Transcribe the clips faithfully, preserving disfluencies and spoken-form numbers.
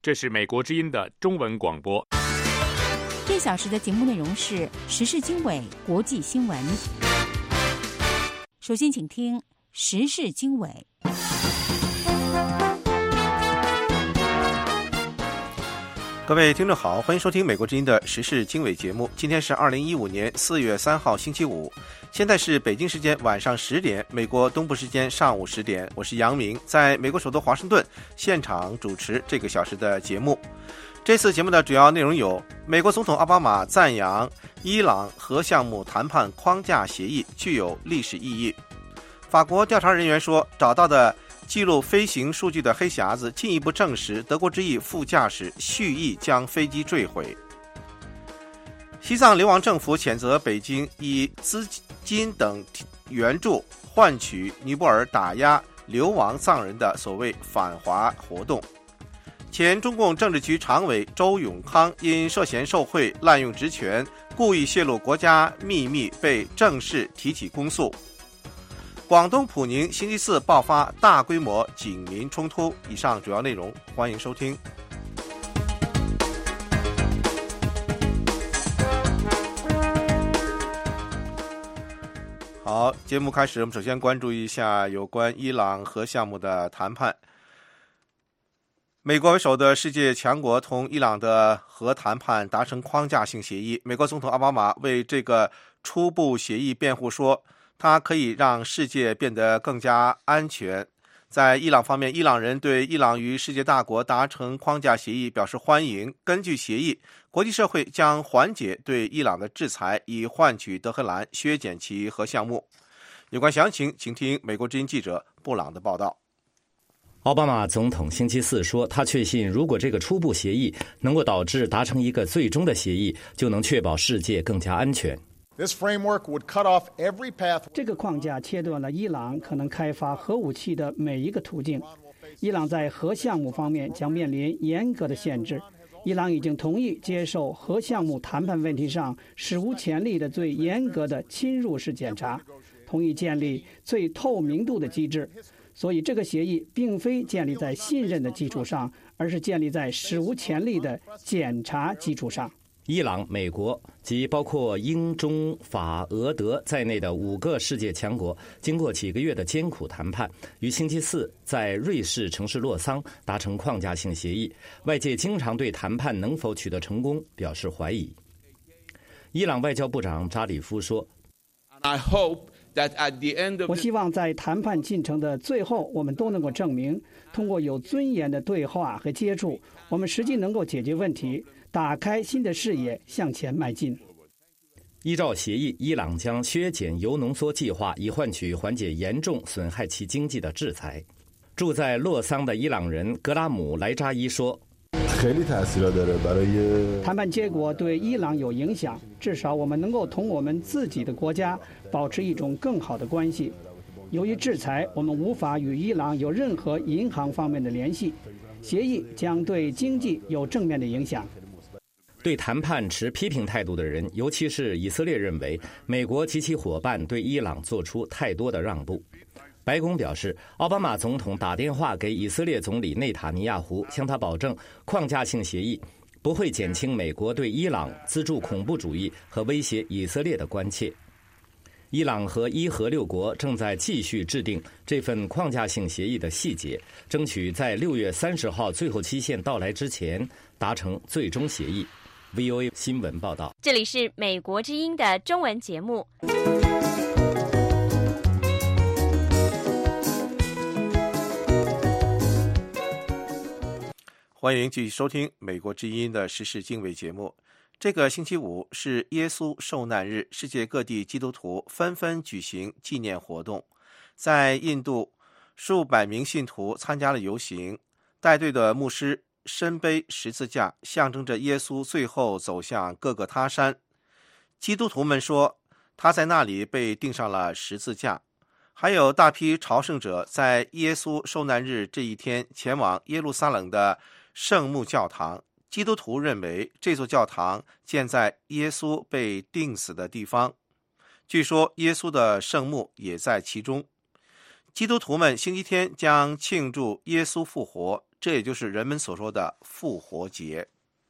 这是美国之音的中文广播。 这小时的节目内容是时事经纬、国际新闻。首先请听时事经纬。 各位听众好，欢迎收听美国之音的时事经纬节目。今天是二零一五年四月三号星期五，现在是北京时间晚上十点，美国东部时间上午十点。我是杨明，在美国首都华盛顿现场主持这个小时的节目。这次节目的主要内容有：美国总统奥巴马赞扬伊朗核项目谈判框架协议具有历史意义；法国调查人员说，找到的记录飞行数据的黑匣子进一步证实德国之翼副驾驶蓄意将飞机坠毁。西藏流亡政府谴责北京以资金等援助换取尼泊尔打压流亡藏人的所谓反华活动。前中共政治局常委周永康因涉嫌受贿、滥用职权、故意泄露国家秘密被正式提起公诉。广东普宁星期四爆发大规模警民冲突。以上主要内容，欢迎收听。好，节目开始，我们首先关注一下有关伊朗核项目的谈判。美国为首的世界强国同伊朗的核谈判达成框架性协议。美国总统奥巴马为这个初步协议辩护说，它可以让世界变得更加安全。在伊朗方面，伊朗人对伊朗与世界大国达成框架协议表示欢迎。根据协议，国际社会将缓解对伊朗的制裁，以换取德黑兰削减其核项目。有关详情，请听美国之音记者布朗的报道。 奥巴马总统星期四说，他确信如果这个初步协议能够导致达成一个最终的协议，就能确保世界更加安全。 这个框架切断了伊朗可能开发核武器的每一个途径。伊朗在核项目方面将面临严格的限制。伊朗已经同意接受核项目谈判问题上史无前例的最严格的侵入式检查，同意建立最透明度的机制。所以这个协议并非建立在信任的基础上，而是建立在史无前例的检查基础上。 伊朗、美国及包括英、中、法、俄、德在内的五个世界强国，经过几个月的艰苦谈判，于星期四在瑞士城市洛桑达成框架性协议。外界经常对谈判能否取得成功表示怀疑。伊朗外交部长扎里夫说， I hope that 我希望在谈判进程的最后，我们都能够证明，通过有尊严的对话和接触，我们实际能够解决问题，打开新的视野，向前迈进。 依照协议，伊朗将削减铀浓缩计划，以换取缓解严重损害其经济的制裁。住在洛桑的伊朗人格拉姆莱扎伊说， 谈判结果对伊朗有影响，至少我们能够同我们自己的国家保持一种更好的关系。由于制裁，我们无法与伊朗有任何银行方面的联系。协议将对经济有正面的影响。 对谈判持批评态度的人，尤其是以色列，认为美国及其伙伴对伊朗做出太多的让步。白宫表示，奥巴马总统打电话给以色列总理内塔尼亚胡，向他保证框架性协议不会减轻美国对伊朗资助恐怖主义和威胁以色列的关切。伊朗和伊核六国正在继续制定这份框架性协议的细节，争取在六月三十号最后期限到来之前达成最终协议。V O A 新闻报道， 这里是美国之音的中文节目。 欢迎继续收听美国之音的时事经纬节目。这个星期五是耶稣受难日，世界各地基督徒纷纷举行纪念活动。在印度，数百名信徒参加了游行，带队的牧师身背十字架，象征着耶稣最后走向各个他山。基督徒们说，他在那里被钉上了十字架。还有大批朝圣者在耶稣受难日这一天前往耶路撒冷的圣墓教堂。基督徒认为这座教堂建在耶稣被钉死的地方，据说耶稣的圣墓也在其中。基督徒们星期天将庆祝耶稣复活， 这也就是人们所说的复活节。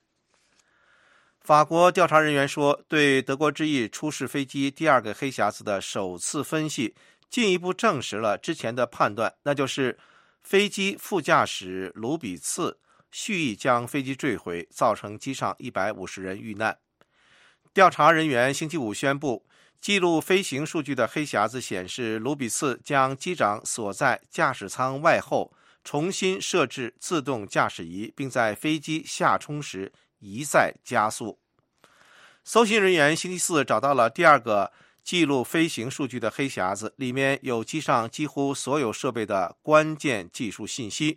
法国调查人员说，对德国之翼出事飞机第二个黑匣子的首次分析进一步证实了之前的判断，那就是飞机副驾驶卢比茨蓄意将飞机坠毁，造成机上一百五十人遇难。调查人员星期五宣布，记录飞行数据的黑匣子显示，卢比茨将机长锁在驾驶舱外后，重新设置自动驾驶仪，并在飞机下冲时一再加速。搜寻人员星期四找到了第二个记录飞行数据的黑匣子，里面有机上几乎所有设备的关键技术信息。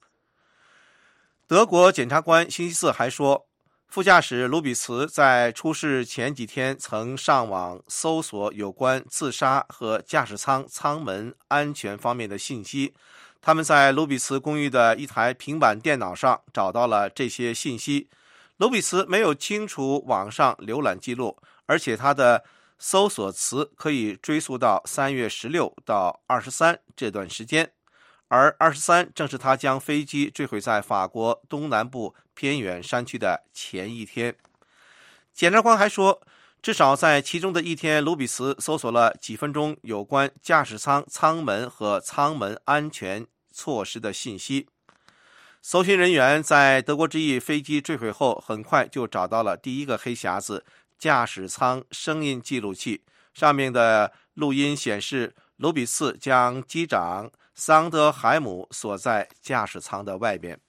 德国检察官星期四还说，副驾驶卢比茨在出事前几天曾上网搜索有关自杀和驾驶舱舱门安全方面的信息。他们在卢比茨公寓的一台平板电脑上找到了这些信息。卢比茨没有清除网上浏览记录，而且他的搜索词可以追溯到三月十六到二十三这段时间，而二十三正是他将飞机坠毁在法国东南部偏远山区的前一天。检察官还说，至少在其中的一天，卢比茨搜索了几分钟有关驾驶舱舱门和舱门安全措施的信息。搜寻人员在德国之翼飞机坠毁后，很快就找到了第一个黑匣子——驾驶舱声音记录器。上面的录音显示，卢比茨将机长桑德海姆锁在驾驶舱的外边。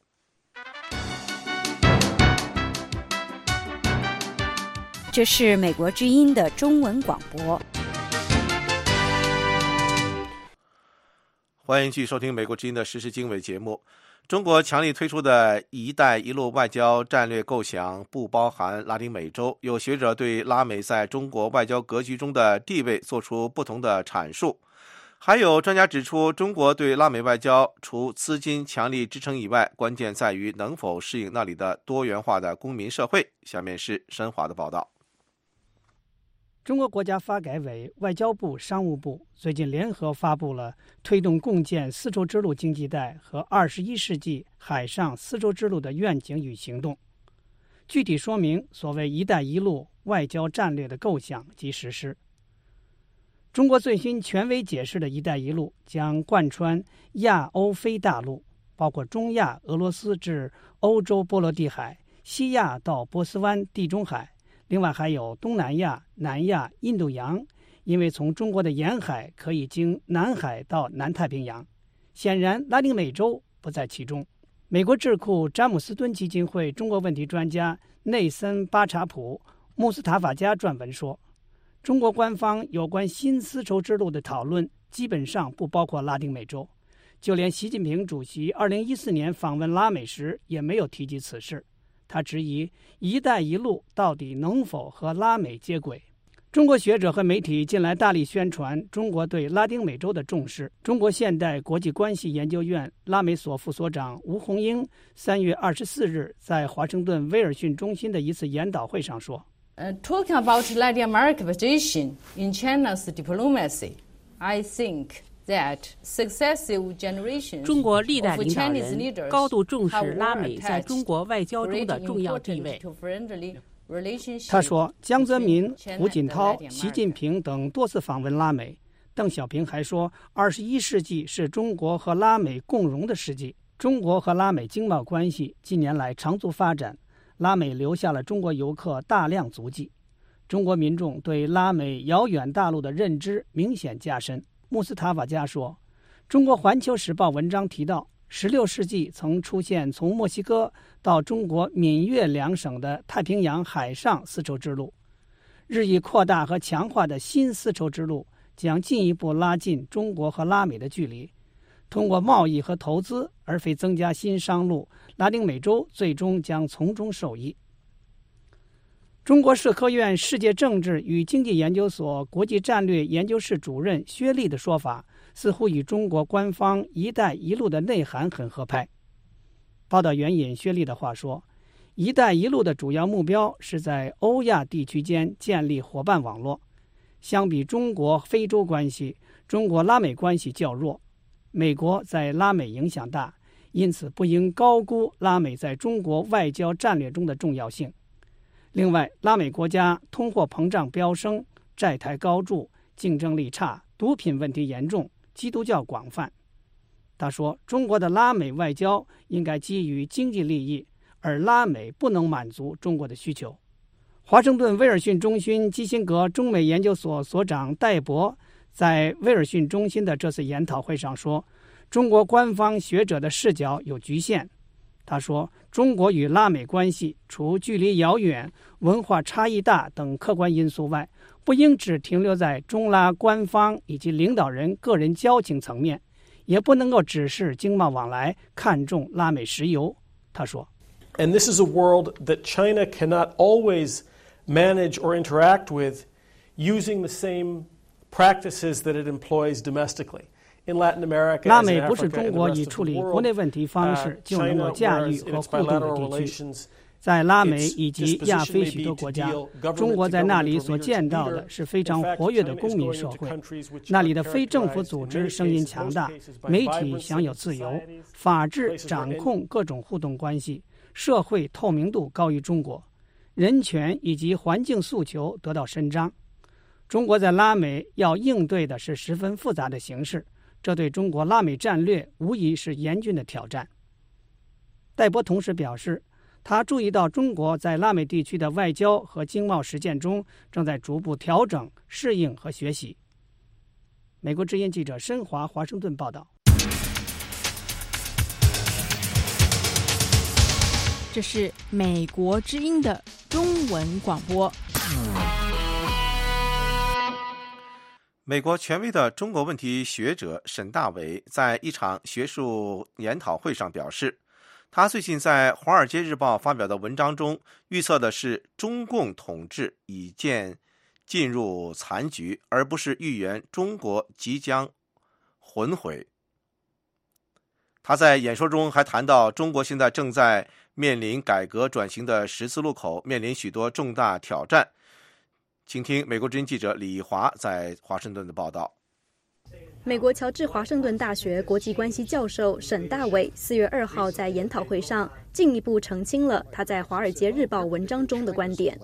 这是美国之音的中文广播。 欢迎继续收听美国之音的时事经纬节目。中国强力推出的一带一路外交战略构想不包含拉丁美洲，有学者对拉美在中国外交格局中的地位做出不同的阐述。还有专家指出，中国对拉美外交除资金强力支撑以外，关键在于能否适应那里的多元化的公民社会。下面是申华的报道。 中国国家发改委、外交部、商务部最近联合发布了推动共建丝绸之路经济带和二十一世纪海上丝绸之路的愿景与行动，具体说明所谓“一带一路”外交战略的构想及实施。中国最新权威解释的“一带一路”将贯穿亚欧非大陆，包括中亚、俄罗斯至欧洲波罗的海、西亚到波斯湾、地中海。另外还有东南亚、南亚、印度洋，因为从中国的沿海可以经南海到南太平洋。显然拉丁美洲不在其中。美国智库詹姆斯敦基金会中国问题专家内森巴查普穆斯塔法加撰文说，中国官方有关新丝绸之路的讨论基本上不包括拉丁美洲，就连习近平主席二零一四年访问拉美时也没有提及此事。他质疑“一带一路”到底能否和拉美接轨。中国学者和媒体近来大力宣传中国对拉丁美洲的重视。中国现代国际关系研究院拉美所副所长吴红英三月二十四日在华盛顿威尔逊中心的一次研讨会上说、 uh, Talking about Latin American position in China's diplomacy, I think that successive generations 中国历代领导人高度重视拉美在中国外交中的重要地位。 他说，江泽民、胡锦涛、习近平等多次访问拉美。邓小平还说，二十一世纪是中国和拉美共荣的世纪。中国和拉美经贸关系近年来长足发展，拉美留下了中国游客大量足迹。中国民众对拉美遥远大陆的认知明显加深。穆斯塔法加说，中国环球时报文章提到，十六世纪曾出现从墨西哥到中国闽粤两省的太平洋海上丝绸之路，日益扩大和强化的新丝绸之路将进一步拉近中国和拉美的距离。通过贸易和投资，而非增加新商路，拉丁美洲最终将从中受益。中国社科院世界政治与经济研究所国际战略研究室主任薛立的说法，似乎与中国官方“一带一路”的内涵很合拍。报道援引薛立的话说，“一带一路”的主要目标是在欧亚地区间建立伙伴网络。相比中国非洲关系，中国拉美关系较弱。美国在拉美影响大， 因此不应高估拉美在中国外交战略中的重要性。另外，拉美国家通货膨胀飙升，债台高筑，竞争力差，毒品问题严重，基督教广泛。他说，中国的拉美外交应该基于经济利益，而拉美不能满足中国的需求。华盛顿威尔逊中心基辛格中美研究所所长戴博在威尔逊中心的这次研讨会上说，中国官方学者的视角有局限。他说，中国与拉美关系除距离遥远、文化差异大等客观因素外，不应只停留在中拉官方以及领导人个人交情层面，也不能够只是经贸往来，看重拉美石油。他说 And this is a world that China cannot always manage or interact with using the same practices that it employs domestically. 拉美不是中国以处理国内问题方式就能够驾驭和互动的地区。在拉美以及亚非许多国家，中国在那里所见到的是非常活跃的公民社会，那里的非政府组织声音强大，媒体享有自由，法治掌控各种互动关系，社会透明度高于中国，人权以及环境诉求得到伸张。中国在拉美要应对的是十分复杂的形势，这对中国拉美战略无疑是严峻的挑战。戴博同时表示，他注意到中国在拉美地区的外交和经贸实践中正在逐步调整、适应和学习。美国之音记者申华华盛顿报道。 这是美国之音的中文广播。 美国权威的中国问题学者沈大伟在一场学术研讨会上表示，他最近在《华尔街日报》发表的文章中预测的是中共统治已见进入残局，而不是预言中国即将魂毁。他在演说中还谈到，中国现在正在面临改革转型的十字路口，面临许多重大挑战。请听美国之音记者李华在华盛顿的报道。 美国乔治华盛顿大学国际关系教授沈大伟四月二号在研讨会上进一步澄清了他在《华尔街日报》文章中的观点。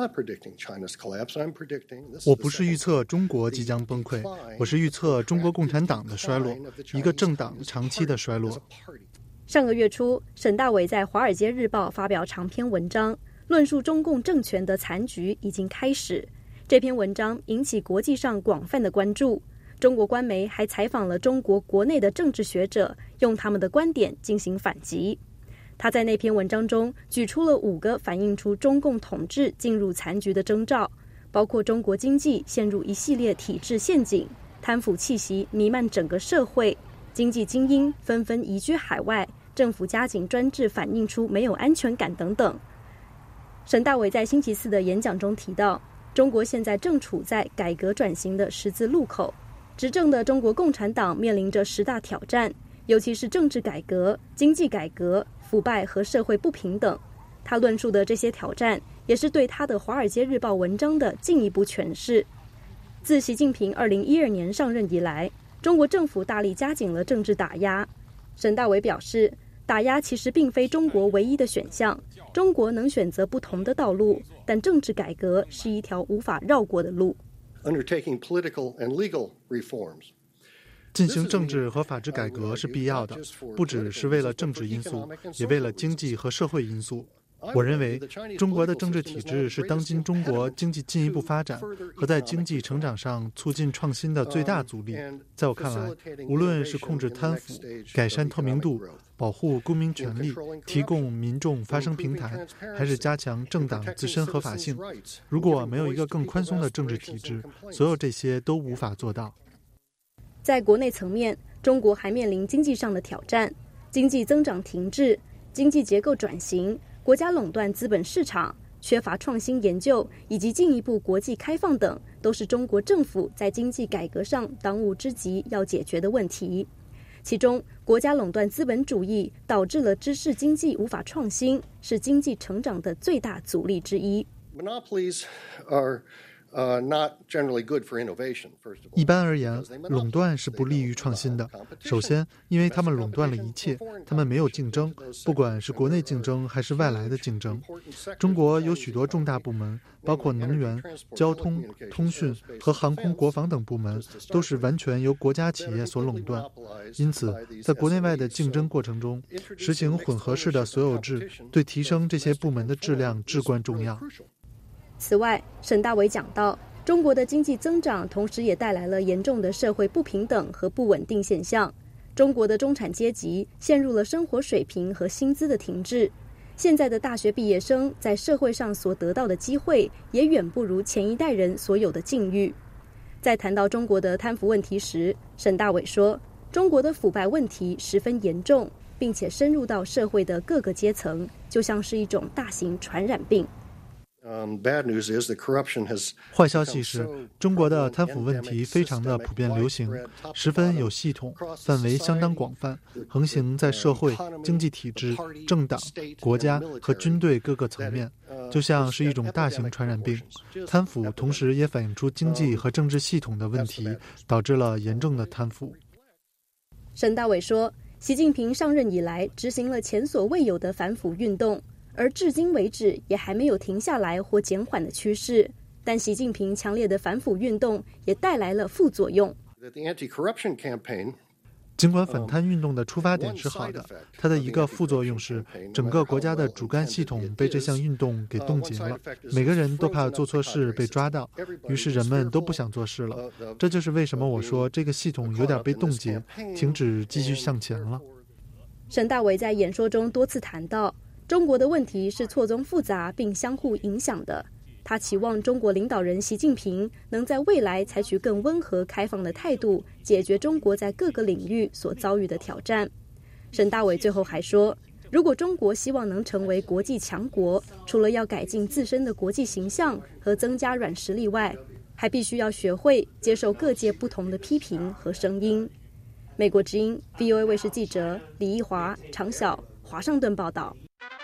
我不是预测中国即将崩溃，我是预测中国共产党的衰落，一个政党长期的衰落。 上个月初，沈大伟在《华尔街日报》发表长篇文章，论述中共政权的残局已经开始。这篇文章引起国际上广泛的关注。中国官媒还采访了中国国内的政治学者，用他们的观点进行反击。他在那篇文章中举出了五个反映出中共统治进入残局的征兆，包括中国经济陷入一系列体制陷阱，贪腐气息弥漫整个社会，经济精英纷纷移居海外，政府加紧专制反映出没有安全感等等。沈大伟在星期四的演讲中提到，中国现在正处在改革转型的十字路口，执政的中国共产党面临着十大挑战，尤其是政治改革、经济改革、腐败和社会不平等。他论述的这些挑战，也是对他的《华尔街日报》文章的进一步诠释。自习近平二零一二年上任以来，中国政府大力加紧了政治打压。沈大伟表示，打压其实并非中国唯一的选项，中国能选择不同的道路，但政治改革是一条无法绕过的路。 Undertaking political and legal reforms. 进行政治和法治改革是必要的，不只是为了政治因素，也为了经济和社会因素。我认为，中国的政治体制是当今中国经济进一步发展和在经济成长上促进创新的最大阻力。在我看来，无论是控制贪腐、改善透明度、保护公民权利、提供民众发声平台，还是加强政党自身合法性，如果没有一个更宽松的政治体制，所有这些都无法做到。 在国内层面，中国还面临经济上的挑战，经济增长停滞、经济结构转型、国家垄断资本市场、缺乏创新研究以及进一步国际开放等，都是中国政府在经济改革上当务之急要解决的问题。其中，国家垄断资本主义导致了知识经济无法创新，是经济成长的最大阻力之一。 Monopolies are 一般而言，垄断是不利于创新的。首先，因为他们垄断了一切，他们没有竞争，不管是国内竞争还是外来的竞争。中国有许多重大部门，包括能源、交通、通讯和航空国防等部门，都是完全由国家企业所垄断。因此，在国内外的竞争过程中，实行混合式的所有制，对提升这些部门的质量至关重要。 此外，沈大伟讲到，中国的经济增长同时也带来了严重的社会不平等和不稳定现象。中国的中产阶级陷入了生活水平和薪资的停滞。现在的大学毕业生在社会上所得到的机会，也远不如前一代人所有的境遇。在谈到中国的贪腐问题时，沈大伟说，中国的腐败问题十分严重，并且深入到社会的各个阶层，就像是一种大型传染病。 坏消息是，中国的贪腐问题非常的普遍流行，十分有系统，范围相当广泛，横行在社会、经济体制、政党、国家和军队各个层面，就像是一种大型传染病。贪腐同时也反映出经济和政治系统的问题，导致了严重的贪腐。 沈大伟说，习近平上任以来执行了前所未有的反腐运动，而至今为止也还没有停下来或减缓的趋势。但习近平强烈的反腐运动也带来了副作用。 尽管反贪运动的出发点是好的，它的一个副作用是整个国家的主干系统被这项运动给冻结了，每个人都怕做错事被抓到，于是人们都不想做事了。这就是为什么我说这个系统有点被冻结，停止继续向前了。 沈大伟在演说中多次谈到，中国的问题是错综复杂并相互影响的。他期望中国领导人习近平能在未来采取更温和开放的态度，解决中国在各个领域所遭遇的挑战。沈大伟最后还说，如果中国希望能成为国际强国，除了要改进自身的国际形象和增加软实力外，还必须要学会接受各界不同的批评和声音。美国之音 V O A 卫视记者李义华、常晓华盛顿报道。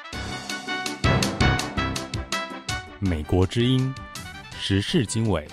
美国之音时事经纬。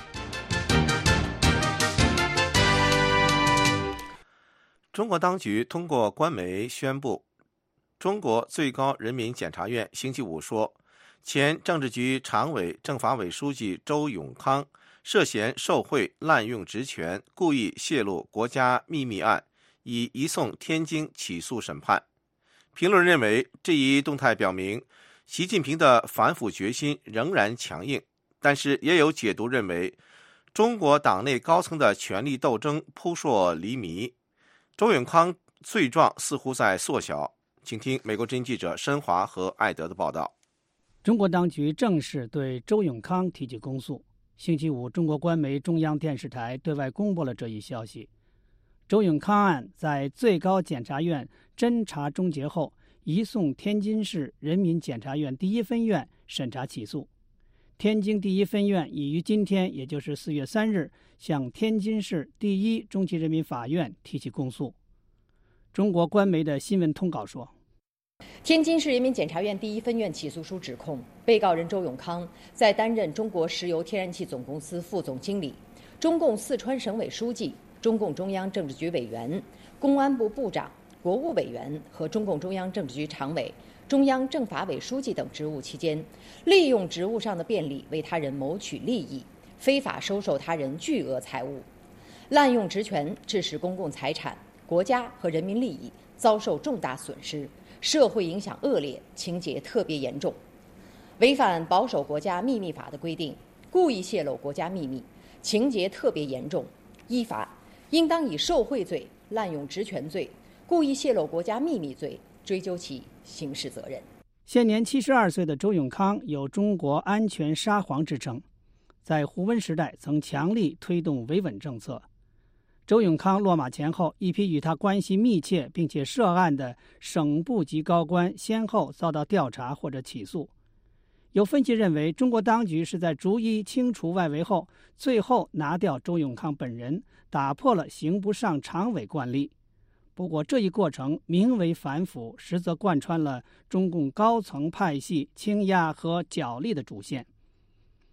中国当局通过官媒宣布，中国最高人民检察院星期五说，前政治局常委、政法委书记周永康涉嫌受贿、滥用职权、故意泄露国家秘密案，已移送天津起诉审判。评论认为，这一动态表明习近平的反腐决心仍然强硬，但是也有解读认为，中国党内高层的权力斗争扑朔迷离，周永康罪状似乎在缩小。请听美国之音记者申华和艾德的报道。 中国当局正式对周永康提起公诉。星期五，中国官媒中央电视台对外公布了这一消息。周永康案在最高检察院侦查终结后，移送天津市人民检察院第一分院审查起诉。天津第一分院已于今天，也就是四月三日，向天津市第一中级人民法院提起公诉。中国官媒的新闻通稿说， 天津市人民检察院第一分院起诉书指控，被告人周永康在担任中国石油天然气总公司副总经理、中共四川省委书记、中共中央政治局委员、公安部部长、国务委员和中共中央政治局常委、中央政法委书记等职务期间，利用职务上的便利为他人谋取利益，非法收受他人巨额财物，滥用职权致使公共财产、国家和人民利益遭受重大损失，社会影响恶劣，情节特别严重。违反保守国家秘密法的规定，故意泄露国家秘密，情节特别严重，依法应当以受贿罪、滥用职权罪、故意泄露国家秘密罪追究其刑事责任。 现年七十二岁的周永康有中国安全沙皇之称，在胡温时代曾强力推动维稳政策。周永康落马前后，一批与他关系密切并且涉案的省部级高官先后遭到调查或者起诉。有分析认为，中国当局是在逐一清除外围后，最后拿掉周永康本人，打破了刑不上常委惯例。不过这一过程名为反腐，实则贯穿了中共高层派系倾轧和角力的主线。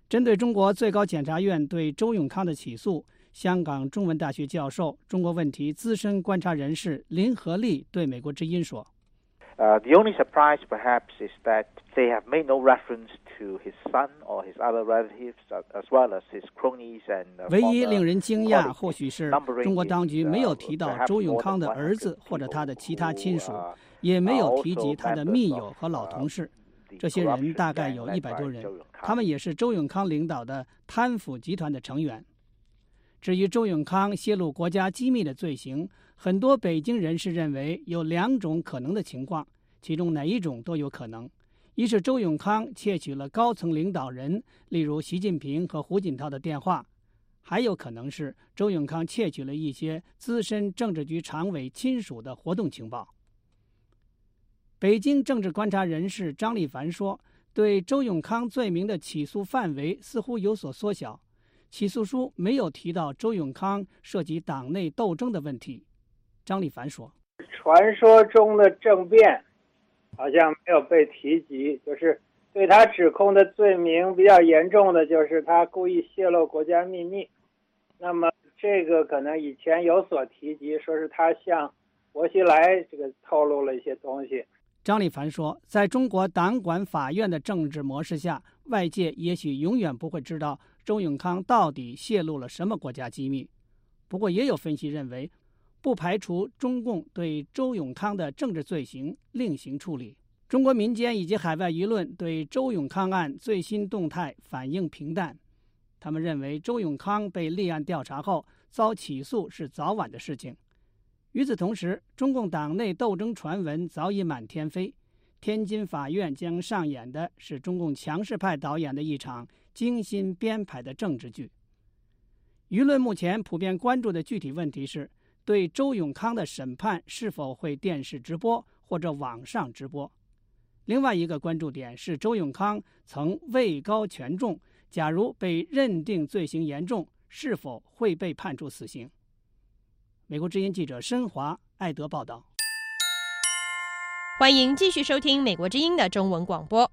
针对中国最高检察院对周永康的起诉，香港中文大学教授、中国问题资深观察人士林和利对美国之音说 ：“Uh, the only surprise, perhaps, is that they have made no reference to his son or his other relatives, as well as his cronies and former colleagues. 唯一令人惊讶，或许是中国当局没有提到周永康的儿子或者他的其他亲属，也没有提及他的密友和老同事。这些人大概有一百多人，他们也是周永康领导的贪腐集团的成员。至于周永康泄露国家机密的罪行，很多北京人士认为有两种可能的情况，其中哪一种都有可能。一是周永康窃取了高层领导人，例如习近平和胡锦涛的电话，还有可能是周永康窃取了一些资深政治局常委亲属的活动情报。北京政治观察人士张立凡说，对周永康罪名的起诉范围似乎有所缩小，起诉书没有提到周永康涉及党内斗争的问题。张立凡说， 传说中的政变好像没有被提及，就是对他指控的罪名比较严重的就是他故意泄露国家秘密，那么这个可能以前有所提及，说是他向薄熙来这个透露了一些东西。 张立凡说，在中国党管法院的政治模式下，外界也许永远不会知道周永康到底泄露了什么国家机密。不过也有分析认为，不排除中共对周永康的政治罪行另行处理。中国民间以及海外舆论对周永康案最新动态反应平淡，他们认为周永康被立案调查后遭起诉是早晚的事情。与此同时，中共党内斗争传闻早已满天飞，天津法院将上演的是中共强势派导演的一场精心编排的政治剧。舆论目前普遍关注的具体问题是，对周永康的审判是否会电视直播或者网上直播。另外一个关注点是，周永康曾位高权重，假如被认定罪行严重，是否会被判处死刑？美国之音记者申华艾德报道。 欢迎继续收听美国之音的中文广播。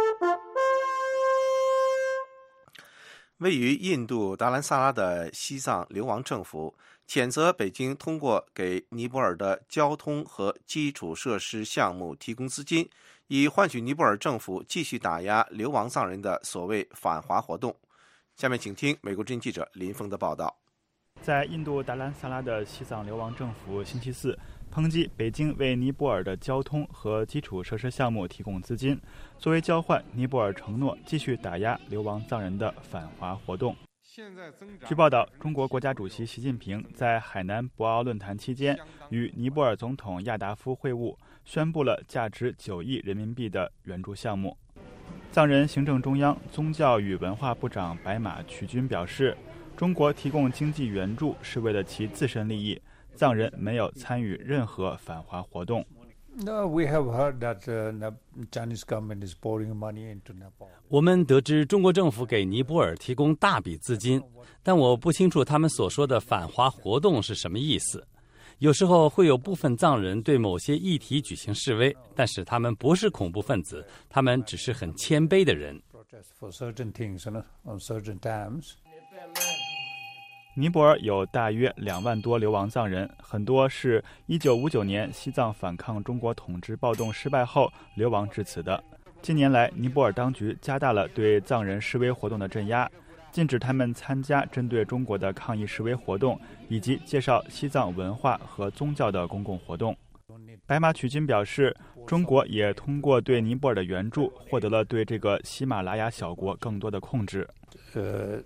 位于印度达兰萨拉的西藏流亡政府谴责北京通过给尼泊尔的交通和基础设施项目提供资金，以换取尼泊尔政府继续打压流亡藏人的所谓反华活动。下面请听美国之音记者林峰的报道。 在印度达兰萨拉的西藏流亡政府星期四抨击北京为尼泊尔的交通和基础设施项目提供资金，作为交换，尼泊尔承诺继续打压流亡藏人的反华活动。据报道，中国国家主席习近平在海南博鳌论坛期间与尼泊尔总统亚达夫会晤，宣布了价值九亿人民币的援助项目。藏人行政中央宗教与文化部长白马曲军表示，中国提供经济援助是为了其自身利益，藏人没有参与任何反华活动。 我们得知中国政府给尼泊尔提供大笔资金，但我不清楚他们所说的反华活动是什么意思。有时候会有部分藏人对某些议题举行示威，但是他们不是恐怖分子，他们只是很谦卑的人。 尼泊尔有大约两万多流亡藏人，很多是一九五九年西藏反抗中国统治暴动失败后流亡至此的。近年来，尼泊尔当局加大了对藏人示威活动的镇压，禁止他们参加针对中国的抗议示威活动，以及介绍西藏文化和宗教的公共活动。白马曲军表示，中国也通过对尼泊尔的援助，获得了对这个喜马拉雅小国更多的控制。 呃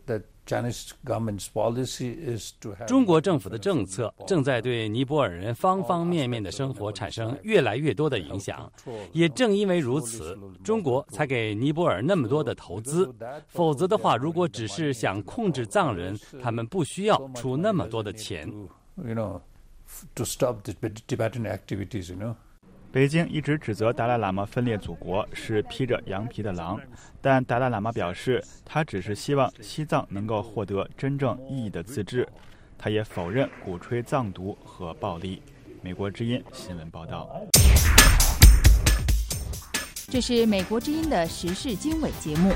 中国政府的政策正在对尼泊尔人方方面面的生活产生越来越多的影响，也正因为如此，中国才给尼泊尔那么多的投资。否则的话，如果只是想控制藏人，他们不需要出那么多的钱。 北京一直指责达赖喇嘛分裂祖国是披着羊皮的狼，但达赖喇嘛表示，他只是希望西藏能够获得真正意义的自治。他也否认鼓吹藏独和暴力。美国之音新闻报道。 这是美国之音的时事经纬节目。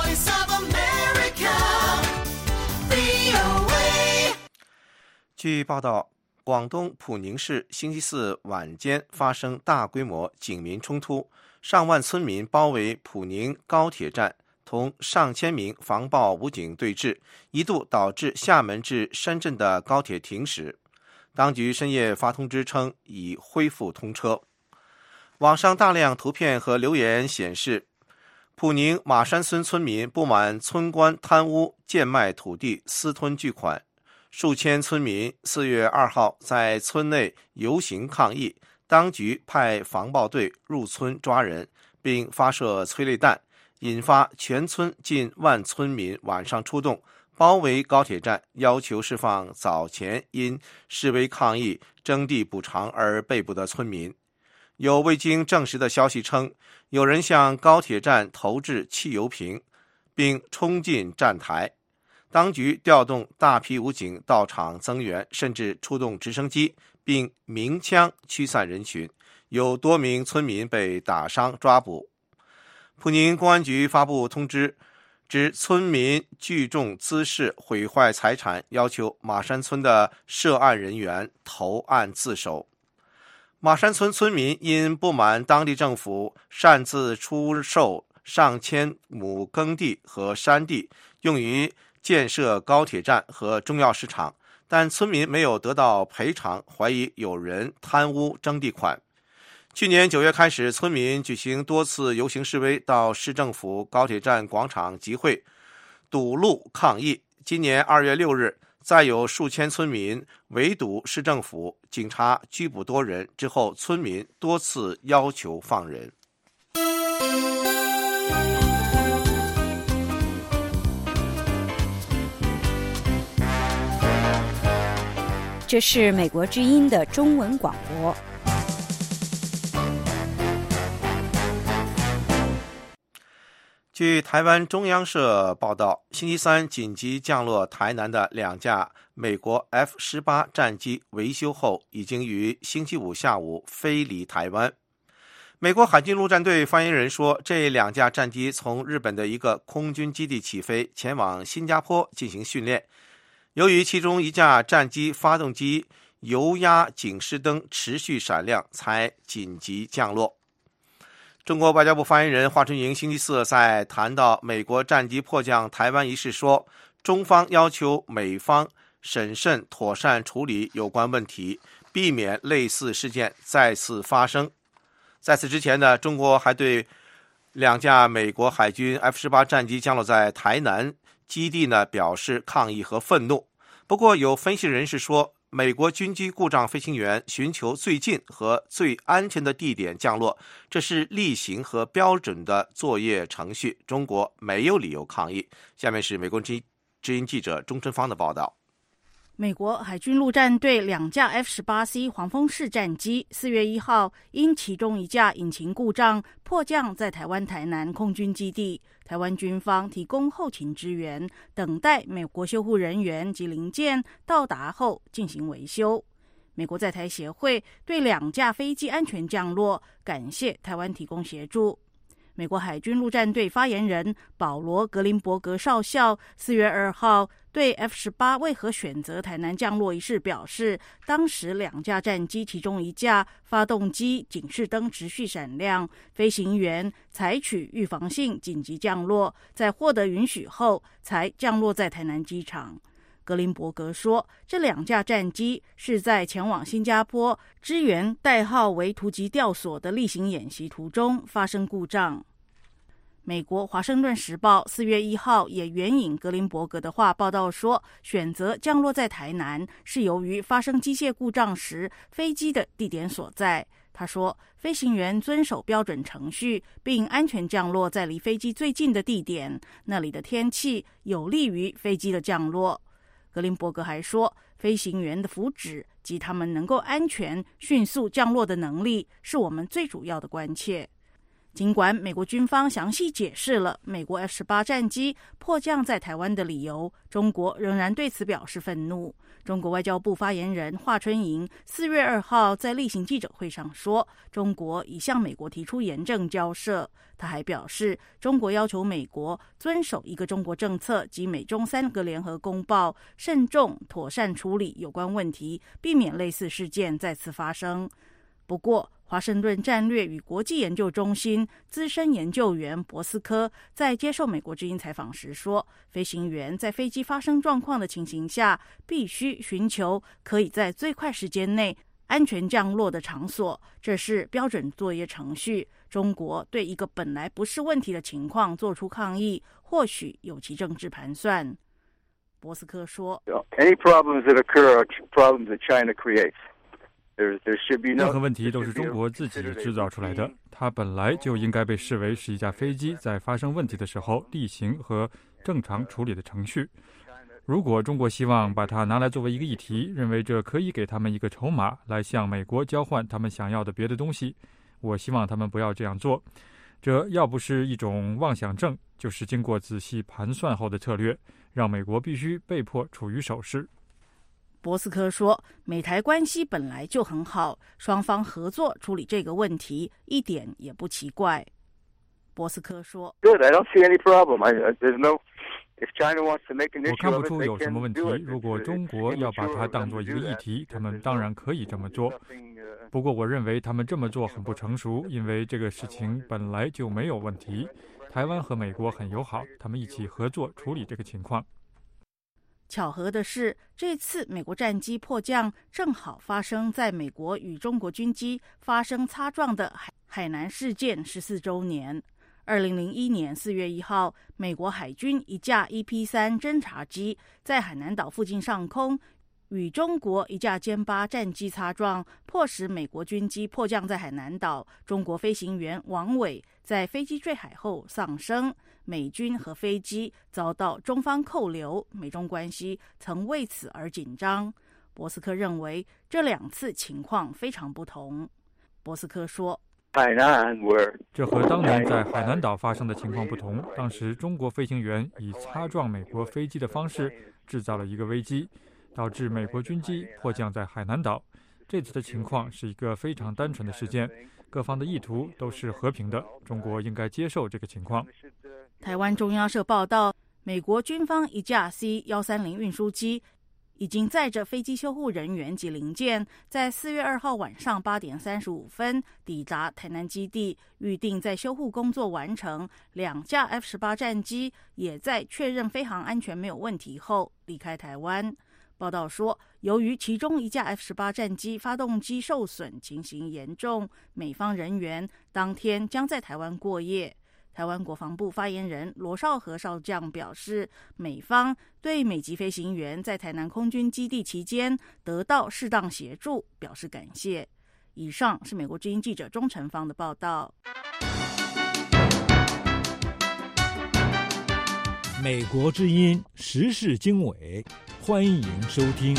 据报道，广东普宁市星期四晚间发生大规模警民冲突，上万村民包围普宁高铁站，同上千名防暴武警对峙，一度导致厦门至深圳的高铁停驶。当局深夜发通知称已恢复通车。网上大量图片和留言显示，普宁马山村村民不满村官贪污贱卖土地私吞巨款，数千村民四月二号在村内游行抗议，当局派防暴队入村抓人，并发射催泪弹，引发全村近万村民晚上出动，包围高铁站，要求释放早前因示威抗议征地补偿而被捕的村民。有未经证实的消息称，有人向高铁站投掷汽油瓶，并冲进站台。当局调动大批武警到场增援，甚至出动直升机，并鸣枪驱散人群。有多名村民被打伤抓捕。普宁公安局发布通知，指村民聚众滋事毁坏财产，要求马山村的涉案人员投案自首。马山村村民因不满当地政府擅自出售上千亩耕地和山地，用于建设高铁站和中药市场，但村民没有得到赔偿，怀疑有人贪污征地款。去年九月开始，村民举行多次游行示威，到市政府高铁站广场集会，堵路抗议。今年二月六日，再有数千村民围堵市政府，警察拘捕多人，之后村民多次要求放人。 这是美国之音的中文广播。 据台湾中央社报道，星期三紧急降落台南的两架美国 F 十八 战机维修后，已经于星期五下午飞离台湾。美国海军陆战队发言人说，这两架战机从日本的一个空军基地起飞，前往新加坡进行训练。由于其中一架战机发动机油压警示灯持续闪亮，才紧急降落。中国外交部发言人华春莹星期四在谈到美国战机迫降台湾一事说，中方要求美方审慎妥善处理有关问题，避免类似事件再次发生。在此之前呢，中国还对两架美国海军 F 十八 战机降落在台南基地呢表示抗议和愤怒。不过有分析人士说，美国军机故障飞行员寻求最近和最安全的地点降落，这是例行和标准的作业程序，中国没有理由抗议。下面是美国之音记者钟春芳的报道。 美国海军陆战队两架 F 十八 C 黄蜂式战机四月一号因其中一架引擎故障迫降在台湾台南空军基地，台湾军方提供后勤支援，等待美国修护人员及零件到达后进行维修。美国在台协会对两架飞机安全降落感谢台湾提供协助。美国海军陆战队发言人保罗·格林伯格少校四月二号对 F 十八 为何选择台南降落一事表示，当时两架战机其中一架发动机警示灯持续闪亮，飞行员采取预防性紧急降落，在获得允许后才降落在台南机场。格林伯格说，这两架战机是在前往新加坡支援代号为突击吊索的例行演习途中发生故障。美国华盛顿时报四月一号也援引格林伯格的话报道说，选择降落在台南是由于发生机械故障时飞机的地点所在。他说，飞行员遵守标准程序，并安全降落在离飞机最近的地点，那里的天气有利于飞机的降落。格林伯格还说，飞行员的福祉及他们能够安全迅速降落的能力是我们最主要的关切。 尽管美国军方详细解释了美国 F 十八 战机迫降在台湾的理由，中国仍然对此表示愤怒。中国外交部发言人华春莹四月二号在例行记者会上说，中国已向美国提出严正交涉。他还表示，中国要求美国遵守一个中国政策及美中三个联合公报，慎重妥善处理有关问题，避免类似事件再次发生。不过，华盛顿战略与国际研究中心资深研究员博斯科在接受美国之音采访时说，飞行员在飞机发生状况的情形下，必须寻求可以在最快时间内安全降落的场所，这是标准作业程序。中国对一个本来不是问题的情况做出抗议，或许有其政治盘算。博斯科说 Any problems that occur are problems that China creates. 任何问题都是中国自己制造出来的，它本来就应该被视为是一架飞机在发生问题的时候例行和正常处理的程序。如果中国希望把它拿来作为一个议题，认为这可以给他们一个筹码来向美国交换他们想要的别的东西，我希望他们不要这样做。这要不是一种妄想症，就是经过仔细盘算后的策略，让美国必须被迫处于守势。 博斯科说，美台关系本来就很好，双方合作处理这个问题一点也不奇怪。博斯科说 Good, I don't see any problem. I, there's no, if China wants to make an issue 我看不出 of it, 有什么问题。 they can do it. 如果中国要把它当作一个议题，他们当然可以这么做。不过我认为他们这么做很不成熟，因为这个事情本来就没有问题。台湾和美国很友好，他们一起合作处理这个情况。 巧合的是，这次美国战机迫降正好发生在美国与中国军机发生擦撞的海海南事件十四周年。二零零一年四月一号，美国海军一架 E P 三 侦察机在海南岛附近上空与中国一架歼八战机擦撞，迫使美国军机迫降在海南岛。中国飞行员王伟在飞机坠海后丧生，美军和飞机遭到中方扣留，美中关系曾为此而紧张。博斯科认为这两次情况非常不同。博斯科说， 这和当年在海南岛发生的情况不同。当时中国飞行员以擦撞美国飞机的方式制造了一个危机，导致美国军机迫降在海南岛。这次的情况是一个非常单纯的事件，各方的意图都是和平的，中国应该接受这个情况。 台湾中央社报道，美国军方一架 C 一三零 运输机已经载着飞机修护人员及零件，在四月二号晚上八点三十五分抵达台南基地，预定在修护工作完成，两架 F 十八 战机也在确认飞航安全没有问题后离开台湾。报道说，由于其中一架 F 十八 战机发动机受损，情形严重，美方人员当天将在台湾过夜。台湾国防部发言人罗绍和少将表示，美方对美籍飞行员在台南空军基地期间得到适当协助表示感谢。以上是美国之音记者钟成芳的报道。 美国之音时事经纬，欢迎收听。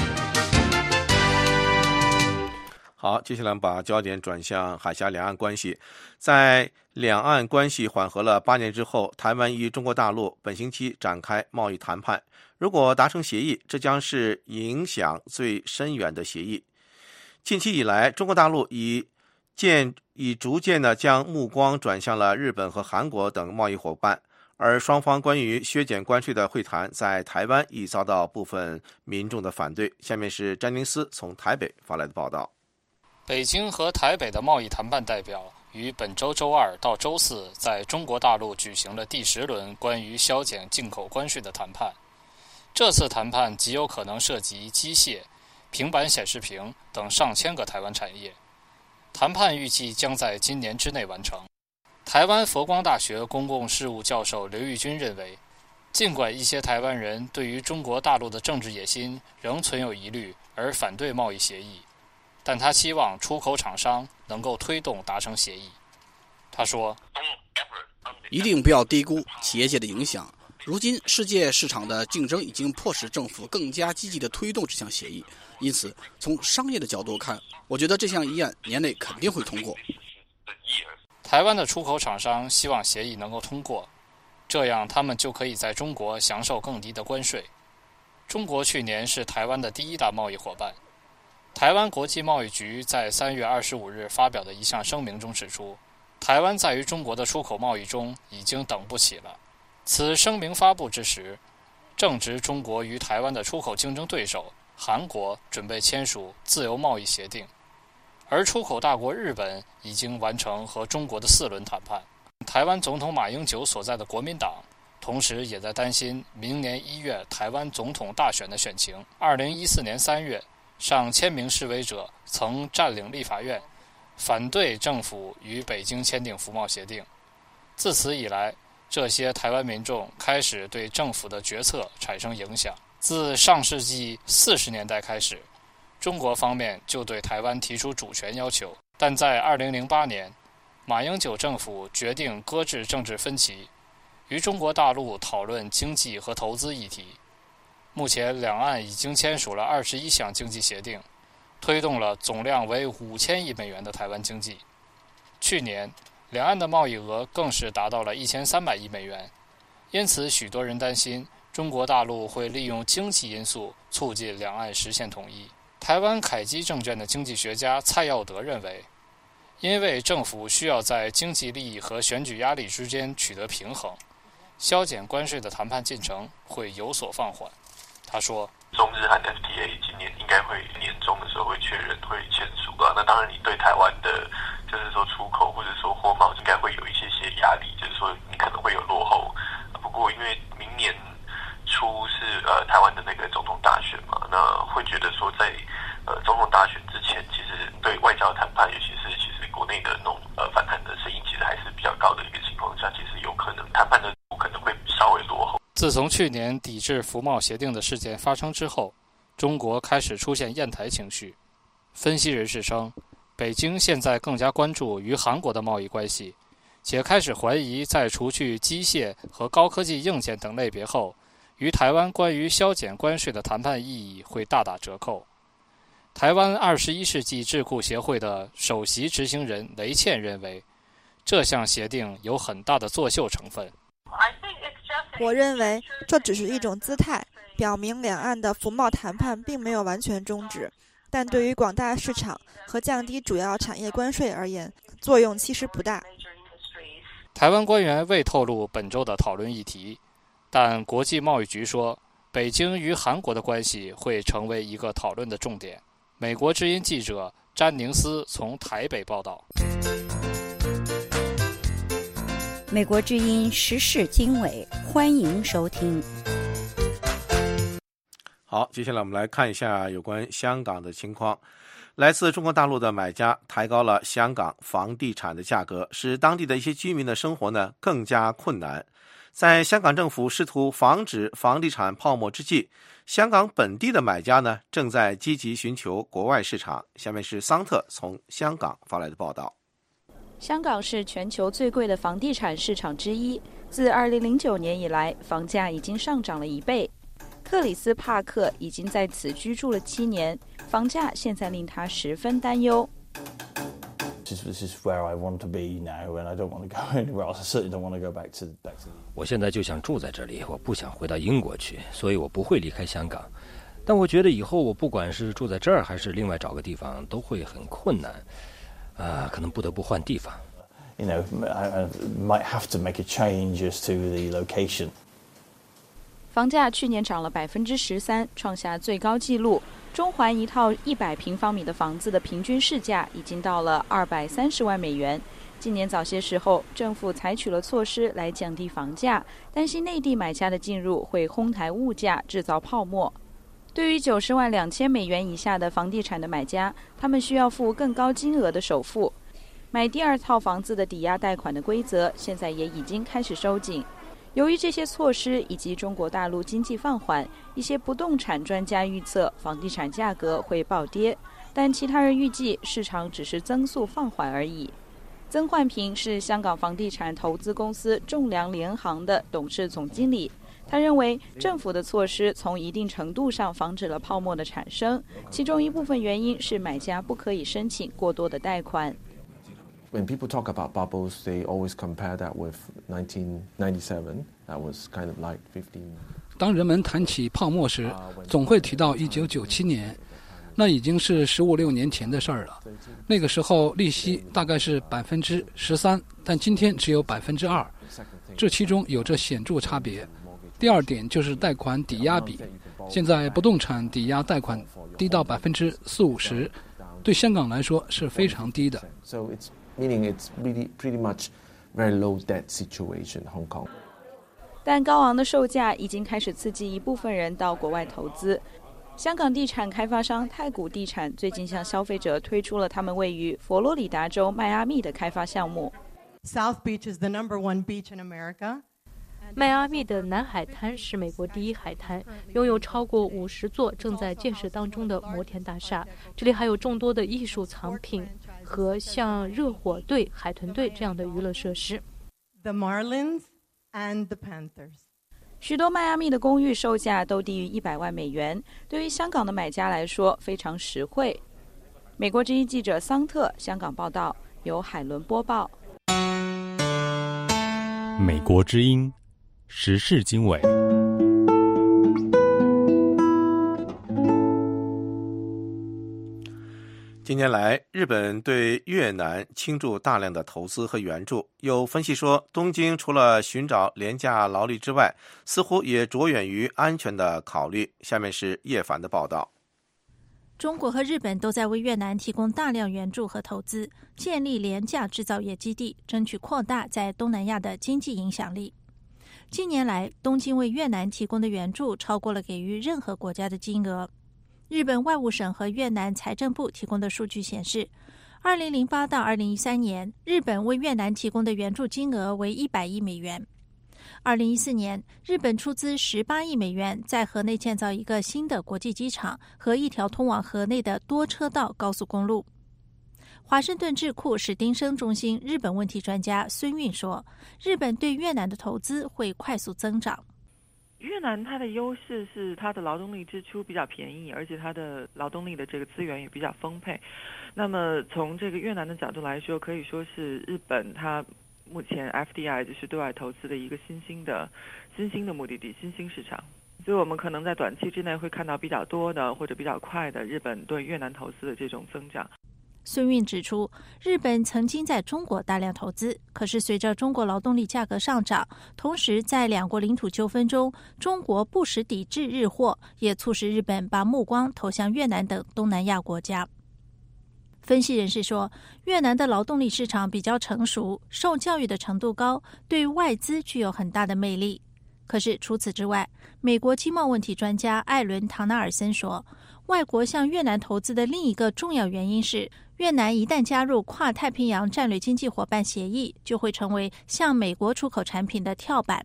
好，接下来把焦点转向海峡两岸关系。在两岸关系缓和了八年之后，台湾与中国大陆本星期展开贸易谈判。如果达成协议，这将是影响最深远的协议。近期以来，中国大陆已渐已逐渐的将目光转向了日本和韩国等贸易伙伴，而双方关于削减关税的会谈在台湾已遭到部分民众的反对。下面是詹宁斯从台北发来的报道。 北京和台北的贸易谈判代表于本周周二到周四在中国大陆举行了第十轮关于削减进口关税的谈判。这次谈判极有可能涉及机械、平板显示屏等上千个台湾产业。谈判预计将在今年之内完成。台湾佛光大学公共事务教授刘玉军认为，尽管一些台湾人对于中国大陆的政治野心仍存有疑虑而反对贸易协议，但他期望出口厂商能够推动达成协议。他说， 一定不要低估企业界的影响。如今世界市场的竞争已经迫使政府更加积极地推动这项协议，因此从商业的角度看，我觉得这项议案年内肯定会通过。 台湾的出口厂商希望协议能够通过，这样他们就可以在中国享受更低的关税。中国去年是台湾的第一大贸易伙伴。台湾国际贸易局在三月二十五日发表的一项声明中指出，台湾在于中国的出口贸易中已经等不起了。此声明发布之时，正值中国与台湾的出口竞争对手韩国准备签署自由贸易协定，而出口大国日本已经完成和中国的四轮谈判。台湾总统马英九所在的国民党同时也在担心明年一月台湾总统大选的选情。二零一四年三月，上千名示威者曾占领立法院，反对政府与北京签订服贸协定。自此以来，这些台湾民众开始对政府的决策产生影响。自上世纪四十年代开始，中国方面就对台湾提出主权要求，但在二零零八年，马英九政府决定搁置政治分歧，与中国大陆讨论经济和投资议题。目前，两岸已经签署了二十一项经济协定，推动了总量为五千亿美元的台湾经济。去年，两岸的贸易额更是达到了一千三百亿美元。因此，许多人担心中国大陆会利用经济因素促进两岸实现统一。台湾凯基证券的经济学家蔡耀德认为，因为政府需要在经济利益和选举压力之间取得平衡，削减关税的谈判进程会有所放缓。他说， 中日韩 F T A 今年应该会年中的时候会确认会签署啊。那当然，你对台湾的，就是说出口或者说货贸，应该会有一些些压力，就是说你可能会有落后。不过，因为明年初是呃台湾的那个总统大选嘛，那会觉得说在呃总统大选之前，其实对外交谈判，尤其是其实国内的那种呃反弹的声音，其实还是比较高的一个情况下，其实有可能谈判的可能会稍微落后。 自从去年抵制服贸协定的事件发生之后，中国开始出现厌台情绪。分析人士称，北京现在更加关注与韩国的贸易关系，且开始怀疑在除去机械和高科技硬件等类别后，与台湾关于削减关税的谈判意义会大打折扣。台湾二十一世纪智库协会的首席执行人雷倩认为，这项协定有很大的作秀成分。 我认为这只是一种姿态，表明两岸的服贸谈判并没有完全终止，但对于广大市场和降低主要产业关税而言，作用其实不大。 台湾官员未透露本周的讨论议题，但国际贸易局说，北京与韩国的关系会成为一个讨论的重点。美国之音记者詹宁斯从台北报道。 美国之音时事经纬，欢迎收听。 好，接下来我们来看一下有关香港的情况。来自中国大陆的买家抬高了香港房地产的价格，使当地的一些居民的生活呢更加困难。在香港政府试图防止房地产泡沫之际，香港本地的买家呢正在积极寻求国外市场。下面是桑特从香港发来的报道。 香港是全球最贵的房地产市场之一，自二零零九年以来，房价已经上涨了一倍。克里斯·帕克已经在此居住了七年，房价现在令他十分担忧。 我现在就想住在这里，我不想回到英国去，所以我不会离开香港。但我觉得以后我不管是住在这儿还是另外找个地方，都会很困难。啊，可能不得不换地方。 You know, I might have to make a change as to the location. 房价去年涨了百分之十三，创下最高纪录。中环一套一百平方米的房子的平均市价已经到了二百三十万美元。今年早些时候，政府采取了措施来降低房价，担心内地买家的进入会哄抬物价，制造泡沫。对于九十万两千美元以下的房地产的买家，他们需要付更高金额的首付。买第二套房子的抵押贷款的规则现在也已经开始收紧。由于这些措施以及中国大陆经济放缓，一些不动产专家预测房地产价格会暴跌，但其他人预计市场只是增速放缓而已。曾焕平是香港房地产投资公司仲量联行的董事总经理。他认为政府的措施从一定程度上防止了泡沫的产生，其中一部分原因是买家不可以申请过多的贷款。 When people talk about bubbles, they always compare that with nineteen ninety-seven. That was kind of like fifteen. 当人们谈起泡沫时，总会提到一九九七年，那已经是十五六年前的事儿了。那个时候利息大概是百分之十三，但今天只有百分之二，这其中有着显著差别。第二点就是贷款抵押比，现在不动产抵押贷款低到百分之四五十，对香港来说是非常低的。 So it's meaning it's really pretty much very low debt situation in Hong Kong. 但高昂的售价已经开始刺激一部分人到国外投资。香港地产开发商太古地产最近向消费者推出了他们位于佛罗里达州迈阿密的开发项目。 South Beach is the number one beach in America. 迈阿密的南海滩是美国第一海滩，拥有超过五十座正在建设当中的摩天大厦。这里还有众多的艺术藏品和像热火队、海豚队这样的娱乐设施。 The Marlins and the Panthers. 许多迈阿密的公寓售价都低于一百万美元，对于香港的买家来说非常实惠。美国之音记者桑特香港报道，由海伦播报。 美国之音时事经纬。 近年来，日本对越南倾注大量的投资和援助。有分析说，东京除了寻找廉价劳力之外，似乎也着眼于安全的考虑。下面是叶凡的报道。 中国和日本都在为越南提供大量援助和投资，建立廉价制造业基地，争取扩大在东南亚的经济影响力。近年来，东京为越南提供的援助超过了给予任何国家的金额。日本外务省和越南财政部提供的数据显示，二零零八到二零一三年，日本为越南提供的援助金额为一百亿美元。二零一四年，日本出资十八亿美元在河内建造一个新的国际机场和一条通往河内的多车道高速公路。华盛顿智库史丁生中心日本问题专家孙运说，日本对越南的投资会快速增长。 越南它的优势是它的劳动力支出比较便宜，而且它的劳动力的这个资源也比较丰沛。那么从这个越南的角度来说，可以说是日本它目前 F D I 就是对外投资的一个新兴的新兴的目的地，新兴市场。所以我们可能在短期之内会看到比较多的或者比较快的日本对越南投资的这种增长。 孙运指出，日本曾经在中国大量投资，可是随着中国劳动力价格上涨，同时在两国领土纠纷中，中国不时抵制日货，也促使日本把目光投向越南等东南亚国家。分析人士说，越南的劳动力市场比较成熟，受教育的程度高，对外资具有很大的魅力。可是除此之外，美国经贸问题专家艾伦·唐纳尔森说，外国向越南投资的另一个重要原因是，越南一旦加入跨太平洋战略经济伙伴协议，就会成为向美国出口产品的跳板。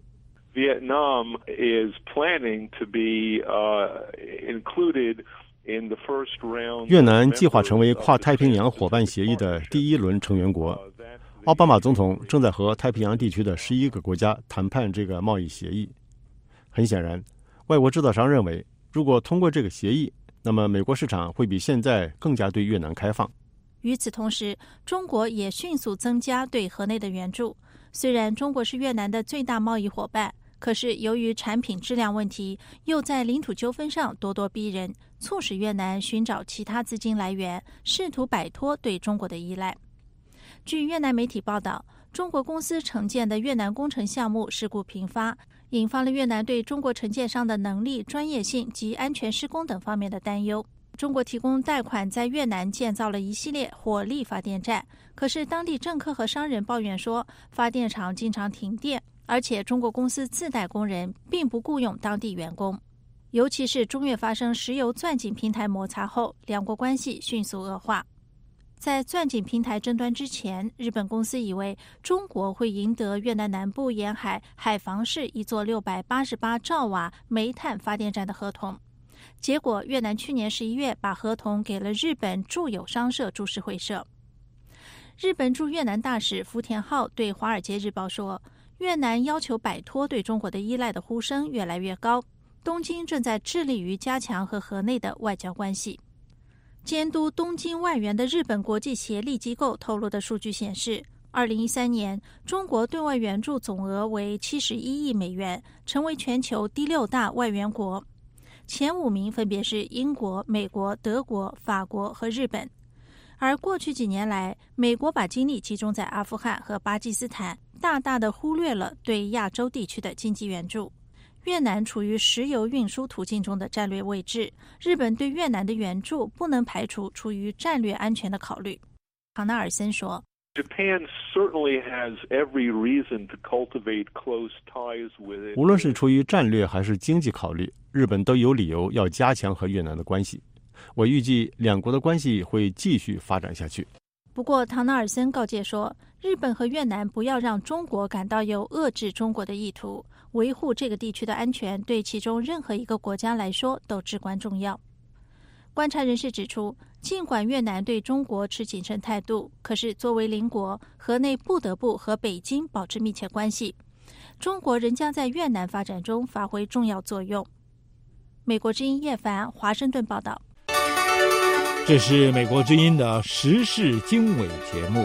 Vietnam is planning to be uh, included in the first round. 越南计划成为跨太平洋伙伴协议的第一轮成员国。奥巴马总统正在和太平洋地区的十一个国家谈判这个贸易协议。很显然，外国制造商认为，如果通过这个协议，那么美国市场会比现在更加对越南开放。 与此同时，中国也迅速增加对河内的援助。虽然中国是越南的最大贸易伙伴，可是由于产品质量问题，又在领土纠纷上咄咄逼人，促使越南寻找其他资金来源，试图摆脱对中国的依赖。据越南媒体报道，中国公司承建的越南工程项目事故频发，引发了越南对中国承建商的能力、专业性及安全施工等方面的担忧。中国提供贷款在越南建造了一系列火力发电站，可是当地政客和商人抱怨说，发电厂经常停电，而且中国公司自带工人，并不雇佣当地员工。尤其是中越发生石油钻井平台摩擦后，两国关系迅速恶化。在钻井平台争端之前，日本公司以为中国会赢得越南南部沿海海防市一座六百八十八兆瓦煤炭发电站的合同。结果，越南去年十一月把合同给了日本驻友商社株式会社。日本驻越南大使福田浩对《华尔街日报》说，越南要求摆脱对中国的依赖的呼声越来越高，东京正在致力于加强和河内的外交关系。 监督东京外援的日本国际协力机构透露的数据显示，二零一三年中国对外援助总额为七十一亿美元，成为全球第六大外援国。前五名分别是英国、美国、德国、法国和日本。而过去几年来，美国把精力集中在阿富汗和巴基斯坦，大大的忽略了对亚洲地区的经济援助。越南处于石油运输途径中的战略位置，日本对越南的援助不能排除出于战略安全的考虑。唐纳尔森说， Japan certainly has every reason to cultivate close ties with it. 无论是出于战略还是经济考虑，日本都有理由要加强和越南的关系。我预计两国的关系会继续发展下去。 不过，唐纳尔森告诫说，日本和越南不要让中国感到有遏制中国的意图，维护这个地区的安全对其中任何一个国家来说都至关重要。观察人士指出，尽管越南对中国持谨慎态度，可是作为邻国，河内不得不和北京保持密切关系。中国仍将在越南发展中发挥重要作用。美国之音叶凡华盛顿报道。 这是美国之音的时事经纬节目。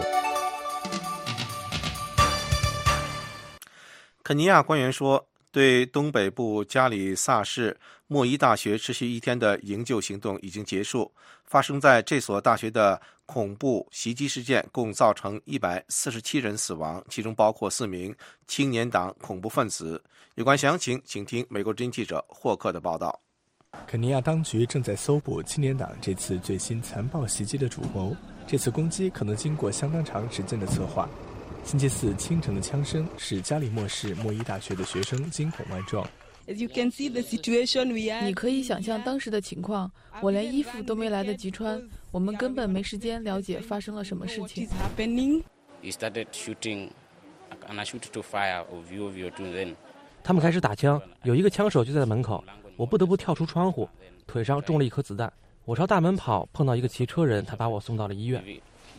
肯尼亚官员说，对东北部加里萨市莫伊大学持续一天的营救行动已经结束。发生在这所大学的恐怖袭击事件共造成一百四十七人死亡，其中包括四名青年党恐怖分子。有关详情，请听美国之音记者霍克的报道。 肯尼亚当局正在搜捕青年党这次最新残暴袭击的主谋。这次攻击可能经过相当长时间的策划。星期四清晨的枪声使加里莫市莫伊大学的学生惊恐万状。 你可以想象当时的情况，我连衣服都没来得及穿，我们根本没时间了解发生了什么事情。 他们开始打枪，有一个枪手就在门口，我不得不跳出窗户，腿上中了一颗子弹。我朝大门跑，碰到一个骑车人，他把我送到了医院。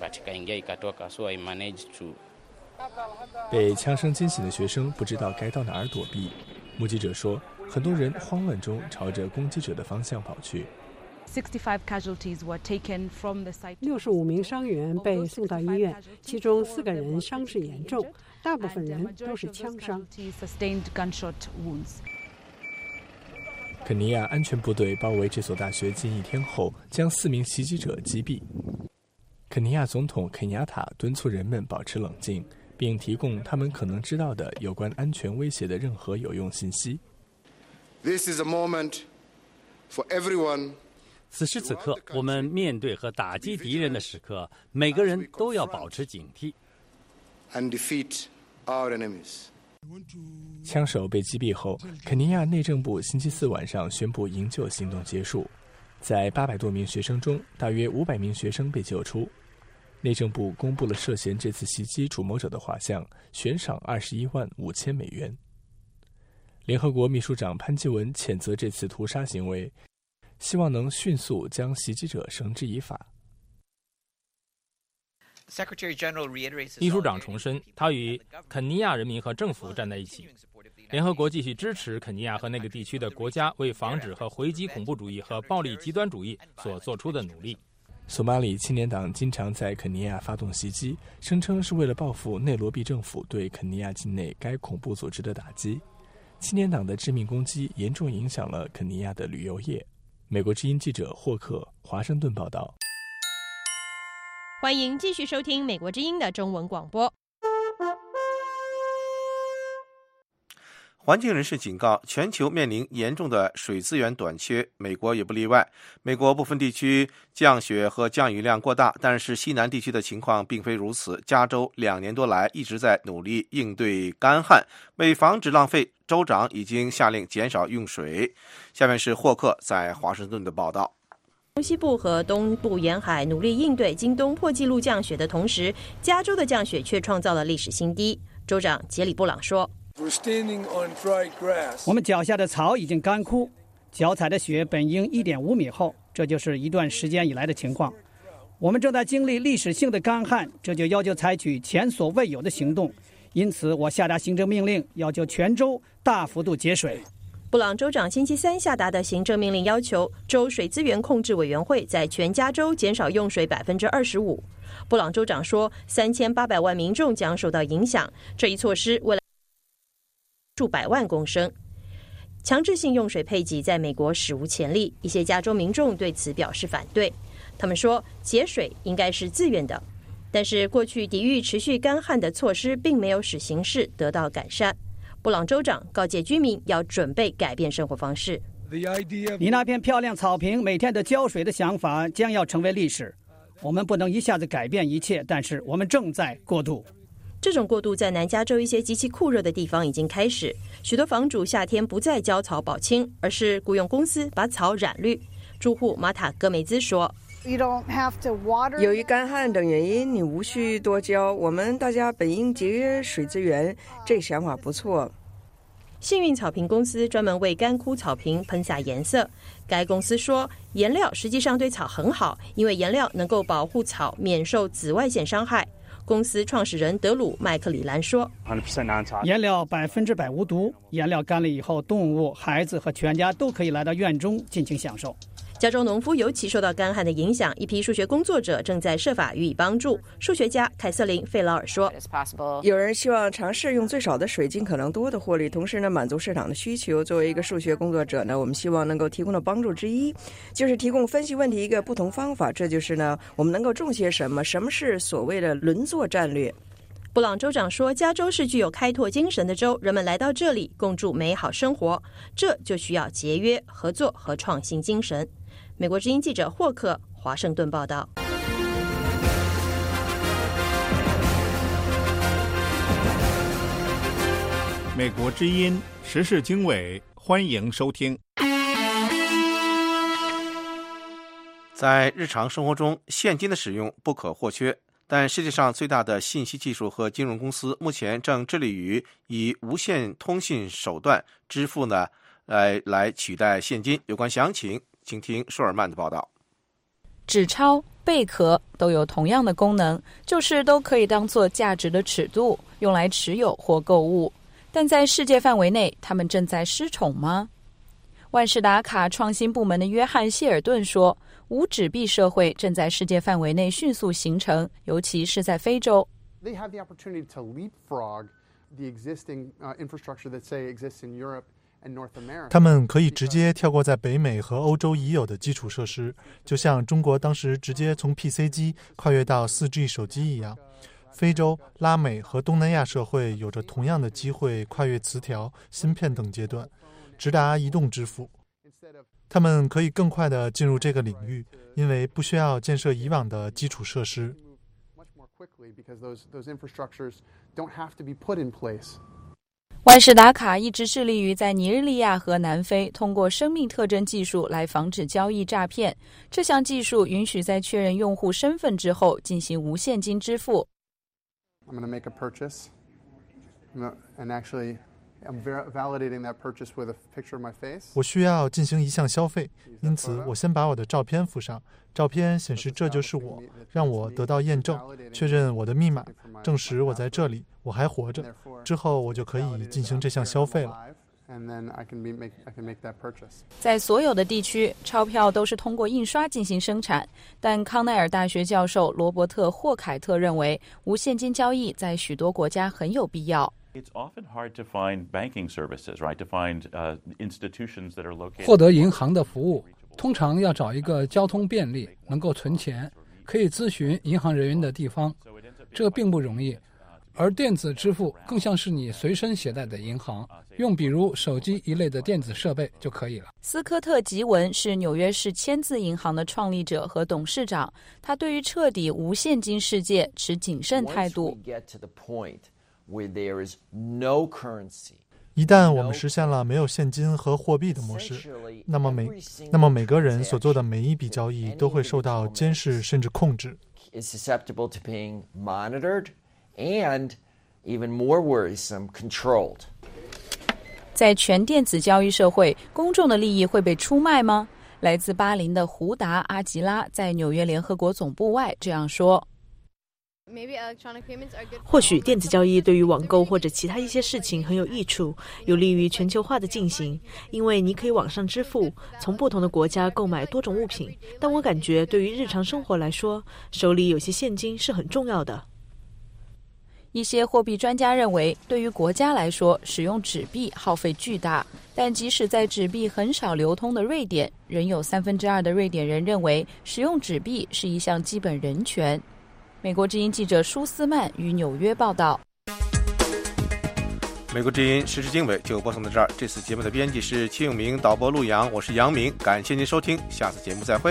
被枪声惊醒的学生不知道该到哪儿躲避。目击者说，很多人慌乱中朝着攻击者的方向跑去。 六十五名伤员被送到医院，其中四个人伤势严重，大部分人都是枪伤。 肯尼亚安全部队包围这所大学近一天后，将四名袭击者击毙。肯尼亚总统肯亚塔敦促人们保持冷静，并提供他们可能知道的有关安全威胁的任何有用信息。 This is a moment for everyone. 此时此刻，我们面对和打击敌人的时刻，每个人都要保持警惕。 And defeat our enemies. 枪手被击毙后，肯尼亚内政部星期四晚上宣布营救行动结束。在八百多名学生中，大约五百名学生被救出。内政部公布了涉嫌这次袭击主谋者的画像，悬赏二十一万五千美元。联合国秘书长潘基文谴责这次屠杀行为，希望能迅速将袭击者绳之以法。 秘书长重申，他与肯尼亚人民和政府站在一起。联合国继续支持肯尼亚和那个地区的国家为防止和回击恐怖主义和暴力极端主义所做出的努力。 索马里青年党经常在肯尼亚发动袭击，声称是为了报复内罗毕政府对肯尼亚境内该恐怖组织的打击。青年党的致命攻击严重影响了肯尼亚的旅游业。美国之音记者霍克，华盛顿报道。 欢迎继续收听美国之音的中文广播。 环境人士警告，全球面临严重的水资源短缺，美国也不例外。美国部分地区降雪和降雨量过大，但是西南地区的情况并非如此。加州两年多来一直在努力应对干旱，为防止浪费，州长已经下令减少用水。下面是霍克在华盛顿的报道。 东西部和东部沿海努力应对今冬破纪录降雪的同时，加州的降雪却创造了历史新低。州长杰里布朗说， 我们脚下的草已经干枯，脚踩的雪本应 一点五米厚，这就是一段时间以来的情况。我们正在经历历史性的干旱，这就要求采取前所未有的行动。因此我下达行政命令，要求全州大幅度节水。 布朗州长星期三下达的行政命令要求州水资源控制委员会在全加州减少用水百分之二十五。布朗州长说，三千八百万民众将受到影响。这一措施未来数百万公升。强制性用水配给在美国史无前例，一些加州民众对此表示反对。他们说，节水应该是自愿的，但是过去抵御持续干旱的措施并没有使形势得到改善。布朗州长告诫居民要准备改变生活方式。 你那片漂亮草坪每天的浇水的想法将要成为历史。我们不能一下子改变一切，但是我们正在过渡。 这种过渡在南加州一些极其酷热的地方已经开始，许多房主夏天不再浇草保清，而是雇佣公司把草染绿。住户玛塔·戈梅兹说， 由于干旱等原因，你无需多浇，我们大家本应节约水资源，这想法不错。 幸运草坪公司专门为干枯草坪喷洒颜色。该公司说，颜料实际上对草很好，因为颜料能够保护草免受紫外线伤害。公司创始人德鲁·麦克里兰说， 颜料百分之百无毒，颜料干了以后，动物、孩子和全家都可以来到院中尽情享受。 加州农夫尤其受到干旱的影响，一批数学工作者正在设法予以帮助。数学家凯瑟琳·费劳尔说， 有人希望尝试用最少的水尽可能多的获利，同时呢满足市场的需求。作为一个数学工作者呢，我们希望能够提供的帮助之一就是提供分析问题一个不同方法，这就是呢我们能够种些什么，什么是所谓的轮作战略。 布朗州长说，加州是具有开拓精神的州，人们来到这里共筑美好生活，这就需要节约、合作和创新精神。美国之音记者霍克华盛顿报道。 美国之音时事经纬，欢迎收听。 在日常生活中，现金的使用不可或缺，但世界上最大的信息技术和金融公司目前正致力于以无线通信手段支付呢，来来取代现金。有关详情，请听舒尔曼的报道。 纸钞、贝壳都有同样的功能，就是都可以当作价值的尺度，用来持有或购物。但在世界范围内，他们正在失宠吗？万事达卡创新部门的约翰·谢尔顿说，无纸币社会正在世界范围内迅速形成，尤其是在非洲。 They have the opportunity to leapfrog the existing uh, infrastructure that say exists in Europe. 他们可以直接跳过在北美和欧洲已有的基础设施，就像中国当时直接从 P C 机跨越到 四 G 手机一样。非洲、拉美和东南亚社会有着同样的机会跨越磁条、芯片等阶段，直达移动支付。他们可以更快地进入这个领域，因为不需要建设以往的基础设施。 万事达卡一直致力于在尼日利亚和南非通过生命特征技术来防止交易诈骗。这项技术允许在确认用户身份之后进行无现金支付。 I'm going to make a purchase, and actually, I'm validating that purchase with a picture of my face. 我需要进行一项消费，因此我先把我的照片附上，照片显示这就是我，让我得到验证，确认我的密码，证实我在这里，我还活着。之后我就可以进行这项消费了。 在所有的地区，钞票都是通过印刷进行生产，但康奈尔大学教授罗伯特·霍凯特认为，无现金交易在许多国家很有必要。 获得银行的服务，通常要找一个交通便利、能够存钱、可以咨询银行人员的地方，这并不容易。而电子支付更像是你随身携带的银行，用比如手机一类的电子设备就可以了。 斯科特·吉文是纽约市签字银行的创立者和董事长，他对于彻底无现金世界持谨慎态度。 一旦我们实现了没有现金和货币的模式，那么每那么每个人所做的每一笔交易都会受到监视甚至控制。 And even more worrisome, controlled. 在全电子交易社会，公众的利益会被出卖吗？来自巴林的胡达·阿吉拉在纽约联合国总部外这样说。 或许电子交易对于网购或者其他一些事情很有益处，有利于全球化的进行，因为你可以网上支付，从不同的国家购买多种物品。但我感觉对于日常生活来说，手里有些现金是很重要的。 一些货币专家认为，对于国家来说，使用纸币耗费巨大，但即使在纸币很少流通的瑞典，仍有三分之二的瑞典人认为使用纸币是一项基本人权。美国之音记者舒斯曼于纽约报道。 美国之音时事经纬就播送到这儿。这次节目的编辑是戚永明，导播陆阳，我是杨明，感谢您收听，下次节目再会。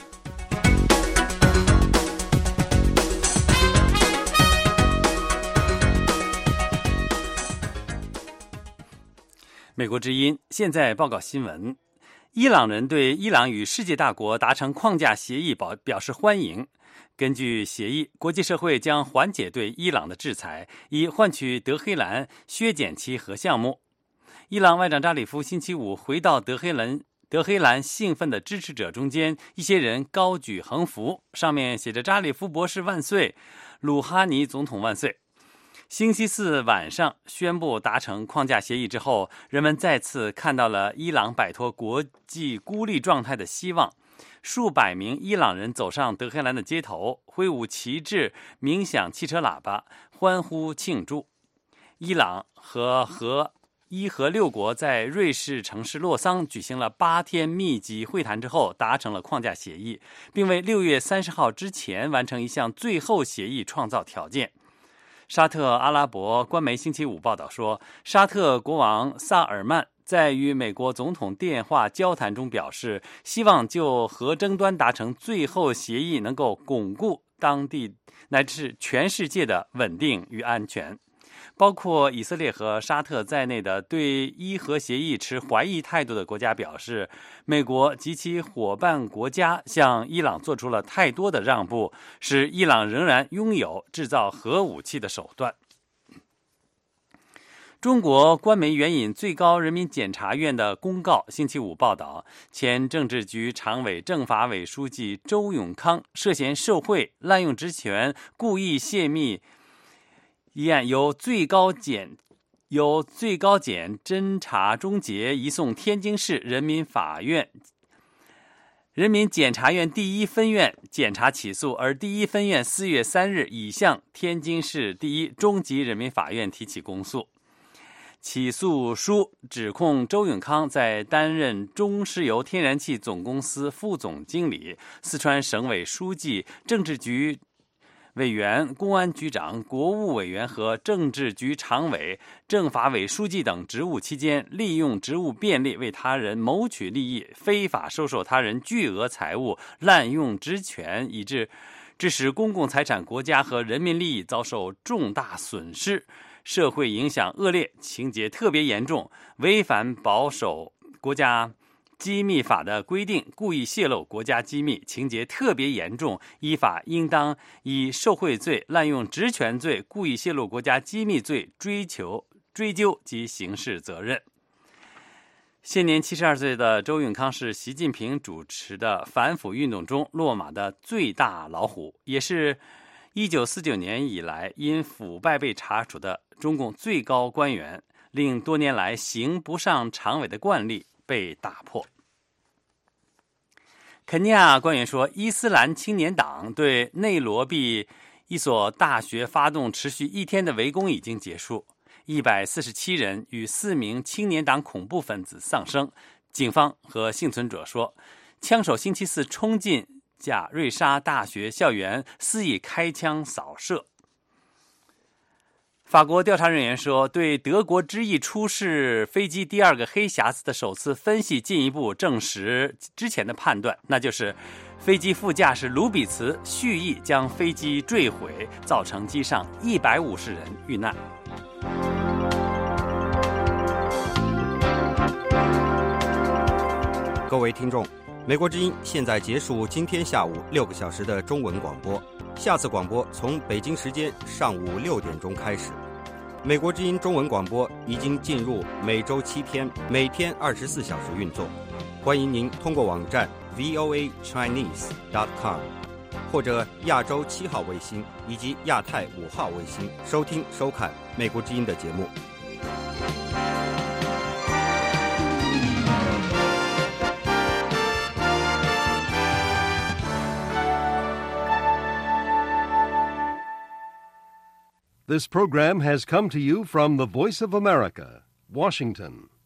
美国之音现在报告新闻：伊朗人对伊朗与世界大国达成框架协议表表示欢迎。根据协议，国际社会将缓解对伊朗的制裁，以换取德黑兰削减其核项目。伊朗外长扎里夫星期五回到德黑兰，德黑兰兴奋的支持者中间，一些人高举横幅，上面写着“扎里夫博士万岁，鲁哈尼总统万岁”。星期四晚上宣布达成框架协议之后，人们再次看到了伊朗摆脱国际孤立状态的希望。数百名伊朗人走上德黑兰的街头，挥舞旗帜，鸣响汽车喇叭，欢呼庆祝。伊朗和和伊和六国在瑞士城市洛桑举行了八天密集会谈之后，达成了框架协议，并为六月三十号之前完成一项最后协议创造条件。沙特阿拉伯官媒星期五报道说，沙特国王萨尔曼在与美国总统电话交谈中表示，希望就核争端达成最后协议，能够巩固当地乃至全世界的稳定与安全。包括以色列和沙特在内的对伊核协议持怀疑态度的国家表示，美国及其伙伴国家向伊朗做出了太多的让步，使伊朗仍然拥有制造核武器的手段。中国官媒援引最高人民检察院的公告，星期五报道，前政治局常委、政法委书记周永康涉嫌受贿、滥用职权、故意泄密一案，由最高检由最高检侦查终结移送天津市人民法院人民检察院第一分院检察起诉，而第一分院四月三日已向天津市第一中级人民法院提起公诉。起诉书指控周永康在担任中石油天然气总公司副总经理、四川省委书记、政治局委员、公安局长、国务委员和政治局常委、政法委书记等职务期间，利用职务便利为他人谋取利益，非法收受他人巨额财物，滥用职权，以致致使公共财产、国家和人民利益遭受重大损失，社会影响恶劣，情节特别严重，违反保守国家机密法的规定，故意泄露国家机密，情节特别严重，依法应当以受贿罪、滥用职权罪、故意泄露国家机密罪追求追究及刑事责任。现年七十二岁的周永康是习近平主持的反腐运动中落马的最大老虎，也是一九四九年以来因腐败被查处的中共最高官员，令多年来行不上常委的惯例被打破。肯尼亚官员说，伊斯兰青年党对内罗毕一所大学发动持续一天的围攻已经结束，一百四十七人与四名青年党恐怖分子丧生。警方和幸存者说，枪手星期四冲进贾瑞莎大学校园，肆意开枪扫射。法国调查人员说，对德国之翼出事飞机第二个黑匣子的首次分析进一步证实之前的判断，那就是飞机副驾驶卢比茨蓄意将飞机坠毁，造成机上一百五十人遇难。 各位听众，美国之音现在结束今天下午六个小时的中文广播，下次广播从北京时间上午六点钟开始。美国之音中文广播已经进入每周七天，每天二十四小时运作。欢迎您通过网站 V O A Chinese dot com 或者亚洲七号卫星以及亚太五号卫星收听收看美国之音的节目。 This program has come to you from the Voice of America, Washington.